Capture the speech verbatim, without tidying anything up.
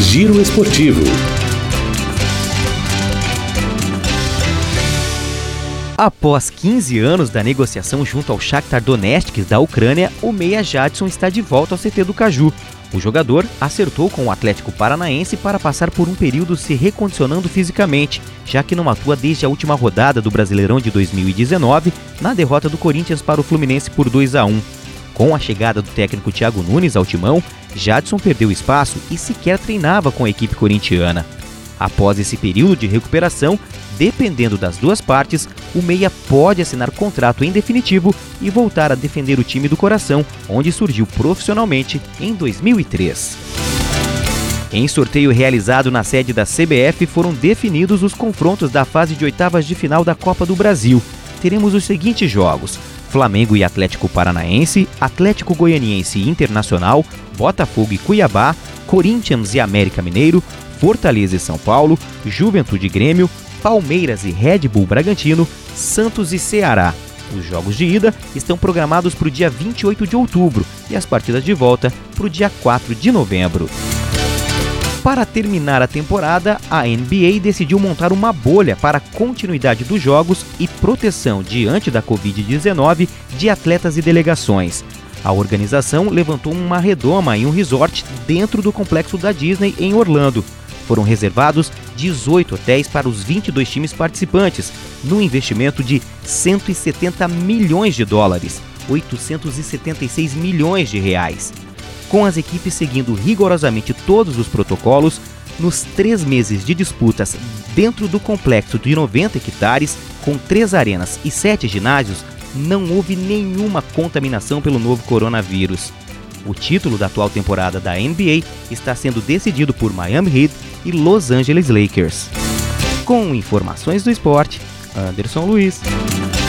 Giro Esportivo. Após quinze anos da negociação junto ao Shakhtar Donetsk da Ucrânia, o meia Jadson está de volta ao C T do Caju. O jogador acertou com o Atlético Paranaense para passar por um período se recondicionando fisicamente, já que não atua desde a última rodada do Brasileirão de dois mil e dezenove, na derrota do Corinthians para o Fluminense por dois a um. Com a chegada do técnico Thiago Nunes ao timão, Jadson perdeu espaço e sequer treinava com a equipe corintiana. Após esse período de recuperação, dependendo das duas partes, o meia pode assinar contrato em definitivo e voltar a defender o time do coração, onde surgiu profissionalmente em dois mil e três. Em sorteio realizado na sede da C B F, foram definidos os confrontos da fase de oitavas de final da Copa do Brasil. Teremos os seguintes jogos: Flamengo e Atlético Paranaense, Atlético Goianiense e Internacional, Botafogo e Cuiabá, Corinthians e América Mineiro, Fortaleza e São Paulo, Juventude e Grêmio, Palmeiras e Red Bull Bragantino, Santos e Ceará. Os jogos de ida estão programados para o dia vinte e oito de outubro e as partidas de volta para o dia quatro de novembro. Para terminar a temporada, a N B A decidiu montar uma bolha para a continuidade dos jogos e proteção diante da covid dezenove de atletas e delegações. A organização levantou uma redoma em um resort dentro do complexo da Disney em Orlando. Foram reservados dezoito hotéis para os vinte e dois times participantes, num investimento de cento e setenta milhões de dólares, oitocentos e setenta e seis milhões de reais. Com as equipes seguindo rigorosamente todos os protocolos, nos três meses de disputas dentro do complexo de noventa hectares, com três arenas e sete ginásios, não houve nenhuma contaminação pelo novo coronavírus. O título da atual temporada da N B A está sendo decidido por Miami Heat e Los Angeles Lakers. Com informações do esporte, Anderson Luiz.